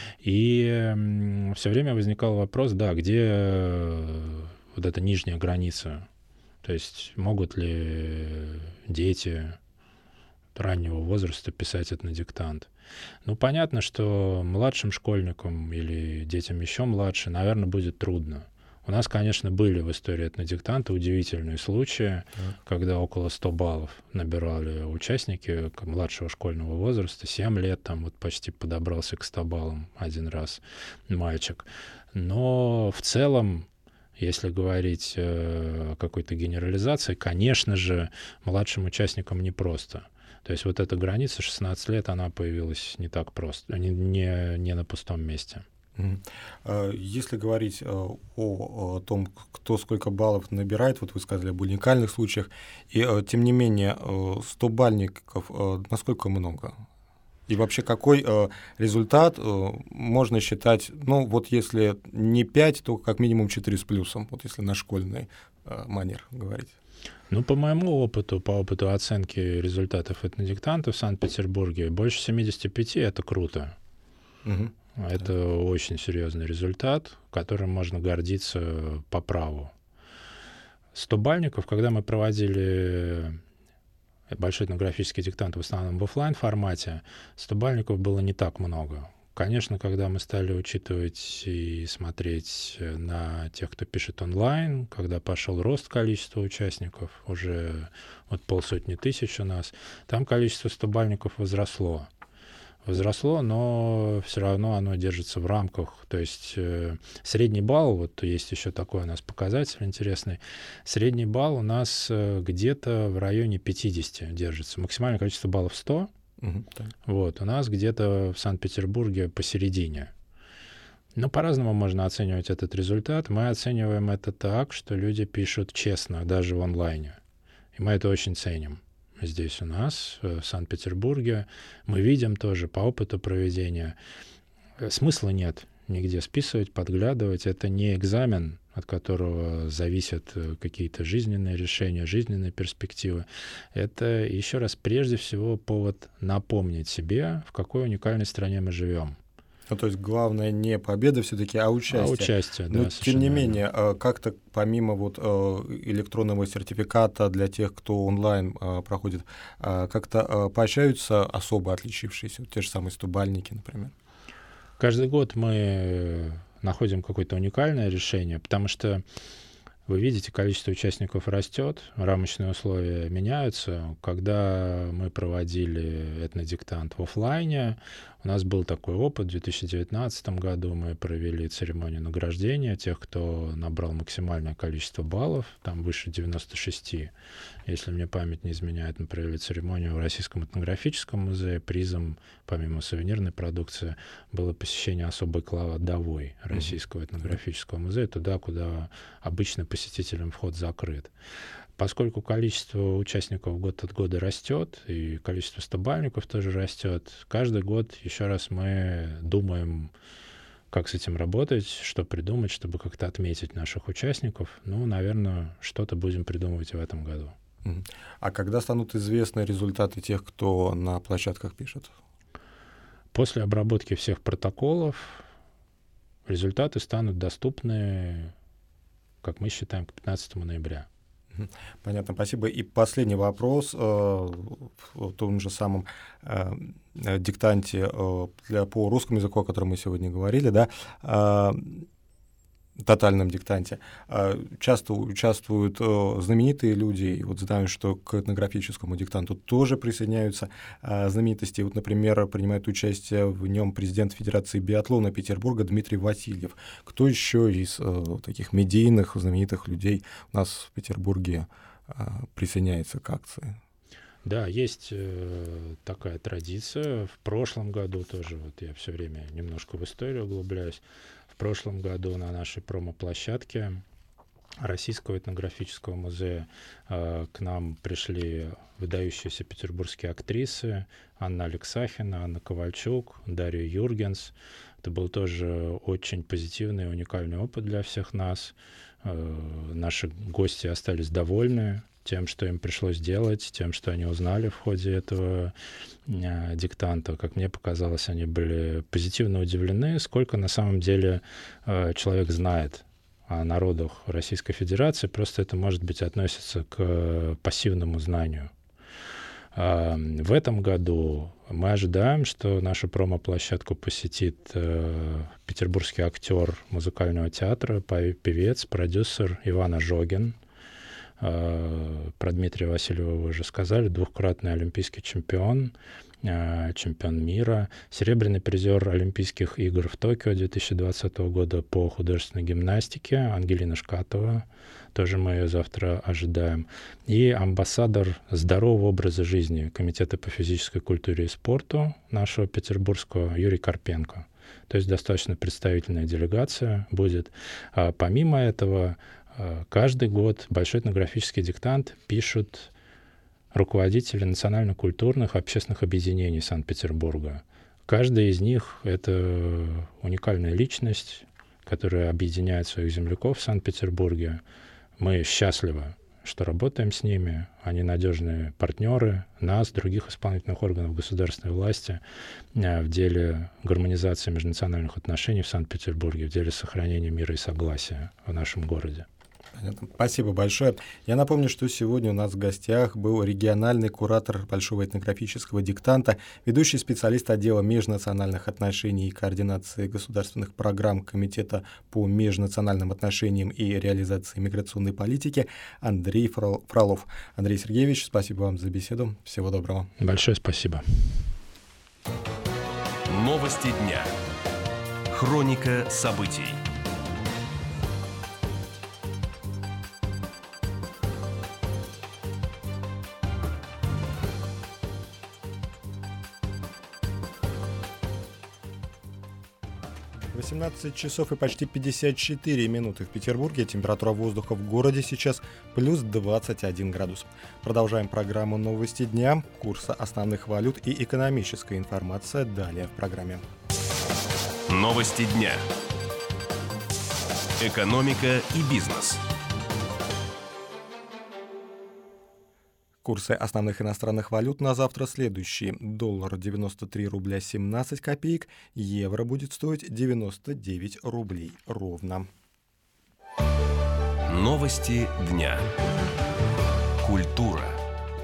И все время возникал вопрос, да, где вот эта нижняя граница? То есть могут ли дети раннего возраста писать этнодиктант? Ну, понятно, что младшим школьникам или детям еще младше, наверное, будет трудно. У нас, конечно, были в истории этнодиктанта удивительные случаи, mm. когда около ста баллов набирали участники младшего школьного возраста. семь лет там вот почти подобрался к ста баллам один раз мальчик. Но в целом, если говорить о какой-то генерализации, конечно же, младшим участникам непросто. То есть вот эта граница шестнадцать лет, она появилась не так просто, не, не, не на пустом месте. Если говорить о, о том, кто сколько баллов набирает, вот вы сказали об уникальных случаях, и тем не менее сто бальников, насколько много? И вообще какой результат можно считать, ну вот если не пять, то как минимум четыре с плюсом, вот если на школьный манер говорить? Ну, по моему опыту, по опыту оценки результатов этнодиктанта в Санкт-Петербурге, больше семидесяти пяти — это круто. Угу. Это да. Очень серьезный результат, которым можно гордиться по праву. сто бальников, когда мы проводили большой этнографический диктант в основном в офлайн формате, сто бальников было не так много. Конечно, когда мы стали учитывать и смотреть на тех, кто пишет онлайн, когда пошел рост количества участников, уже вот полсотни тысяч у нас, там количество стобальников возросло. Возросло, но все равно оно держится в рамках. То есть э, средний балл, вот есть еще такой у нас показатель интересный, средний балл у нас э, где-то в районе пятьдесят держится. Максимальное количество баллов сто. Угу, вот, у нас где-то в Санкт-Петербурге посередине. Но по-разному можно оценивать этот результат. Мы оцениваем это так, что люди пишут честно, даже в онлайне. И мы это очень ценим. Здесь у нас, в Санкт-Петербурге, мы видим тоже по опыту проведения. Смысла нет нигде списывать, подглядывать. Это не экзамен, от которого зависят какие-то жизненные решения, жизненные перспективы. Это, еще раз, прежде всего повод напомнить себе, в какой уникальной стране мы живем. Ну, то есть главное не победа все-таки, а участие. А участие, да. Но, тем не менее, как-то помимо вот электронного сертификата для тех, кто онлайн проходит, как-то поощряются особо отличившиеся, те же самые стобальники, например? Каждый год мы находим какое-то уникальное решение, потому что вы видите, количество участников растет, рамочные условия меняются. Когда мы проводили этнодиктант в офлайне, у нас был такой опыт. В две тысячи девятнадцатом году мы провели церемонию награждения тех, кто набрал максимальное количество баллов, там выше девяноста шести. Если мне память не изменяет, мы провели церемонию в Российском этнографическом музее. Призом, помимо сувенирной продукции, было посещение особой кладовой Российского этнографического музея, туда, куда обычно посетителям вход закрыт. Поскольку количество участников год от года растет, и количество стобальников тоже растет, каждый год еще раз мы думаем, как с этим работать, что придумать, чтобы как-то отметить наших участников. Ну, наверное, что-то будем придумывать в этом году. А когда станут известны результаты тех, кто на площадках пишет? После обработки всех протоколов результаты станут доступны, как мы считаем, к пятнадцатому ноября. Понятно, спасибо. И последний вопрос. В том же самом диктанте для, по русскому языку, о котором мы сегодня говорили, да, тотальном диктанте, часто участвуют знаменитые люди, и вот знаю, что к этнографическому диктанту тоже присоединяются знаменитости. Вот, например, принимает участие в нем президент Федерации биатлона Петербурга Дмитрий Васильев. Кто еще из таких медийных знаменитых людей у нас в Петербурге присоединяется к акции? Да, есть э, такая традиция. В прошлом году тоже, вот я все время немножко в историю углубляюсь, в прошлом году на нашей промо-площадке Российского этнографического музея э, к нам пришли выдающиеся петербургские актрисы Анна Алексахина, Анна Ковальчук, Дарья Юргенс. Это был тоже очень позитивный и уникальный опыт для всех нас. Э, наши гости остались довольны тем, что им пришлось делать, тем, что они узнали в ходе этого э, диктанта. Как мне показалось, они были позитивно удивлены, сколько на самом деле э, человек знает о народах Российской Федерации, просто это, может быть, относится к э, пассивному знанию. Э, в этом году мы ожидаем, что нашу промо-площадку посетит э, петербургский актер музыкального театра, певец, продюсер Иван Ожогин. Про Дмитрия Васильева вы уже сказали, двукратный олимпийский чемпион, чемпион мира, серебряный призер Олимпийских игр в Токио две тысячи двадцатого года по художественной гимнастике Ангелина Шкатова, тоже мы ее завтра ожидаем, и амбассадор здорового образа жизни Комитета по физической культуре и спорту нашего петербургского Юрий Карпенко. То есть достаточно представительная делегация будет. А помимо этого, каждый год большой этнографический диктант пишут руководители национально-культурных общественных объединений Санкт-Петербурга. Каждый из них — это уникальная личность, которая объединяет своих земляков в Санкт-Петербурге. Мы счастливы, что работаем с ними. Они надежные партнеры нас, других исполнительных органов государственной власти в деле гармонизации межнациональных отношений в Санкт-Петербурге, в деле сохранения мира и согласия в нашем городе. Понятно. Спасибо большое. Я напомню, что сегодня у нас в гостях был региональный куратор Большого этнографического диктанта, ведущий специалист отдела межнациональных отношений и координации государственных программ Комитета по межнациональным отношениям и реализации миграционной политики Андрей Фролов. Андрей Сергеевич, спасибо вам за беседу. Всего доброго. Большое спасибо. Новости дня. Хроника событий. восемнадцать часов и почти пятьдесят четыре минуты в Петербурге. Температура воздуха в городе сейчас плюс двадцать один градус. Продолжаем программу «Новости дня». Курса основных валют и экономическая информация далее в программе. Новости дня. Экономика и бизнес. Курсы основных иностранных валют на завтра следующие. Доллар девяносто три рубля семнадцать копеек, евро будет стоить девяносто девять рублей ровно. Новости дня. Культура.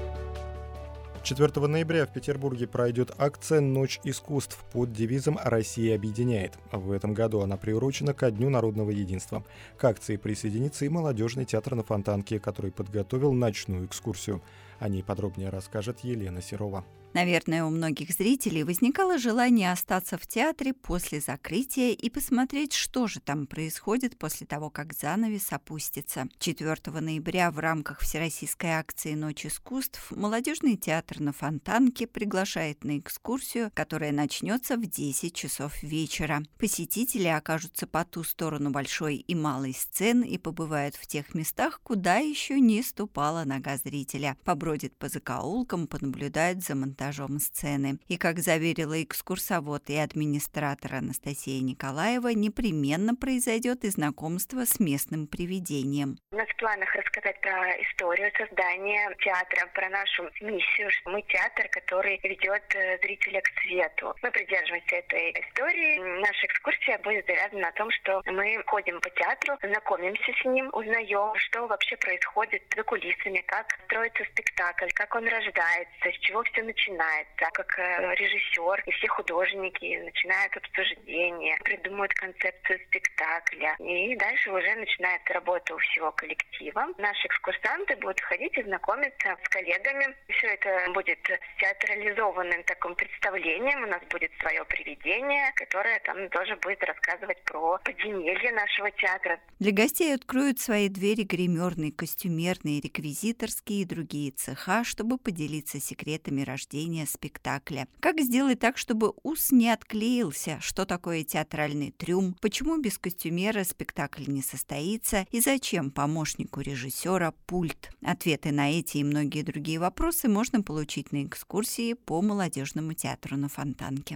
четвёртого ноября в Петербурге пройдет акция «Ночь искусств» под девизом «Россия объединяет». В этом году она приурочена ко Дню народного единства. К акции присоединится и молодежный театр на Фонтанке, который подготовил ночную экскурсию. О ней подробнее расскажет Елена Серова. Наверное, у многих зрителей возникало желание остаться в театре после закрытия и посмотреть, что же там происходит после того, как занавес опустится. четвёртого ноября в рамках всероссийской акции «Ночь искусств» молодежный театр на Фонтанке приглашает на экскурсию, которая начнется в десять часов вечера. Посетители окажутся по ту сторону большой и малой сцен и побывают в тех местах, куда еще не ступала нога зрителя. Побродят по закоулкам, понаблюдают за монтажом сцены. И, как заверила экскурсовод и администратор Анастасия Николаева, непременно произойдет и знакомство с местным привидением. У нас в планах рассказать про историю создания театра, про нашу миссию. Мы театр, который ведет зрителя к свету. Мы придерживаемся этой истории. Наша экскурсия будет завязана на том, что мы ходим по театру, знакомимся с ним, узнаем, что вообще происходит за кулисами, как строится спектакль, как он рождается, с чего все начинается. Как режиссер и все художники начинают обсуждение, придумывают концепцию спектакля. И дальше уже начинается работа у всего коллектива. Наши экскурсанты будут ходить и знакомиться с коллегами. Все это будет театрализованным таким представлением. У нас будет свое привидение, которое там тоже будет рассказывать про подземелье нашего театра. Для гостей откроют свои двери гримерные, костюмерные, реквизиторские и другие цеха, чтобы поделиться секретами рождения спектакля. Как сделать так, чтобы ус не отклеился? Что такое театральный трюм? Почему без костюмера спектакль не состоится? И зачем помощнику режиссера пульт? Ответы на эти и многие другие вопросы можно получить на экскурсии по молодежному театру на Фонтанке.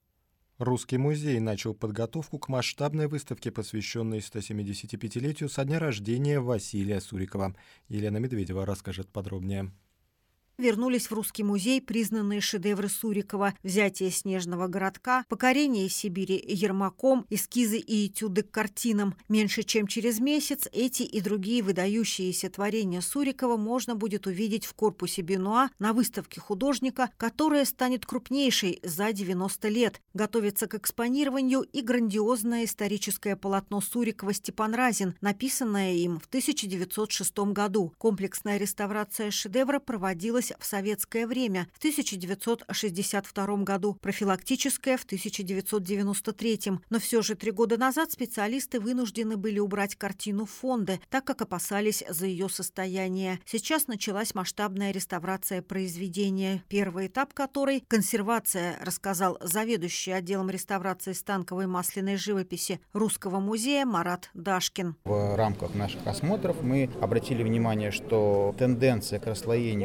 Русский музей начал подготовку к масштабной выставке, посвященной стосемидесятипятилетию со дня рождения Василия Сурикова. Елена Медведева расскажет подробнее. Вернулись в Русский музей признанные шедевры Сурикова: «Взятие снежного городка», «Покорение Сибири Ермаком», эскизы и этюды к картинам. Меньше чем через месяц эти и другие выдающиеся творения Сурикова можно будет увидеть в корпусе Бенуа на выставке художника, которая станет крупнейшей за девяносто лет. Готовится к экспонированию и грандиозное историческое полотно Сурикова «Степан Разин», написанное им в тысяча девятьсот шестом году. Комплексная реставрация шедевра проводилась в советское время в тысяча девятьсот шестьдесят втором году, профилактическая в тысяча девятьсот девяносто третьем. Но все же три года назад специалисты вынуждены были убрать картину в фонды, так как опасались за ее состояние. Сейчас началась масштабная реставрация произведения, первый этап которой – консервация, рассказал заведующий отделом реставрации станковой масляной живописи Русского музея Марат Дашкин. В рамках наших осмотров мы обратили внимание, что тенденция к расслоению усилий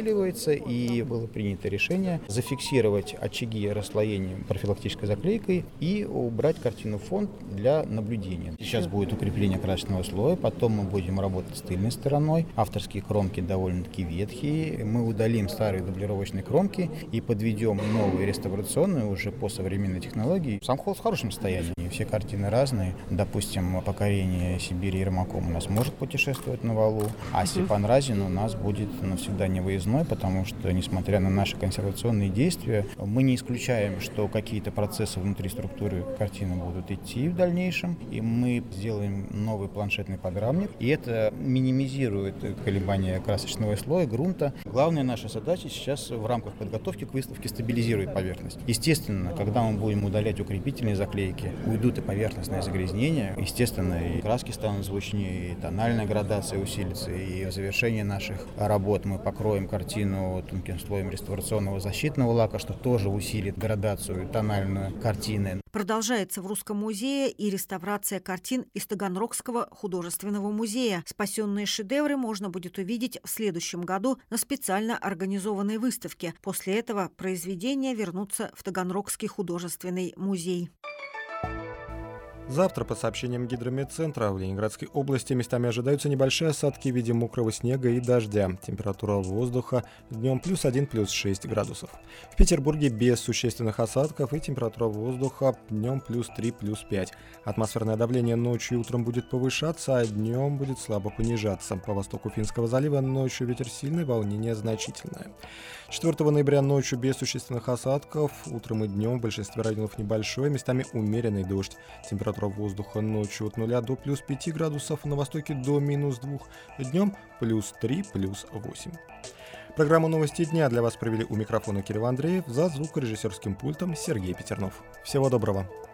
усиливается, и было принято решение зафиксировать очаги расслоения профилактической заклейкой и убрать картину в фонд для наблюдения. Сейчас будет укрепление красочного слоя, потом мы будем работать с тыльной стороной. Авторские кромки довольно-таки ветхие. Мы удалим старые дублировочные кромки и подведем новые реставрационные уже по современной технологии. Сам холст в хорошем состоянии. Все картины разные. Допустим, покорение Сибири Ермаком у нас может путешествовать на валу, а Степан Разин у нас будет навсегда невыездной, потому что, несмотря на наши консервационные действия, мы не исключаем, что какие-то процессы внутри структуры картины будут идти в дальнейшем, и мы сделаем новый планшетный подрамник, и это минимизирует колебания красочного слоя, грунта. Главная наша задача сейчас в рамках подготовки к выставке стабилизировать поверхность. Естественно, когда мы будем удалять укрепительные заклейки, уйдут и поверхностные загрязнения, естественно, и краски станут звучнее, и тональная градация усилится, и в завершении наших работ мы покроем картину тонким слоем реставрационного защитного лака, что тоже усилит градацию тональную картины. Продолжается в Русском музее и реставрация картин из Таганрогского художественного музея. Спасенные шедевры можно будет увидеть в следующем году на специально организованной выставке. После этого произведения вернутся в Таганрогский художественный музей. Завтра, по сообщениям Гидрометцентра, в Ленинградской области местами ожидаются небольшие осадки в виде мокрого снега и дождя. Температура воздуха днем плюс один, плюс шесть градусов. В Петербурге без существенных осадков и температура воздуха днем плюс три, плюс пять. Атмосферное давление ночью и утром будет повышаться, а днем будет слабо понижаться. По востоку Финского залива ночью ветер сильный, волнение значительное. четвёртого ноября ночью без существенных осадков, утром и днем в большинстве районов небольшой, местами умеренный дождь. Температура воздуха ночью от нуля до плюс пяти градусов, на востоке до минус двух, днем плюс три, плюс восемь. Программу «Новости дня» для вас провели у микрофона Кирилл Андреев, за звукорежиссерским пультом Сергей Петернов. Всего доброго!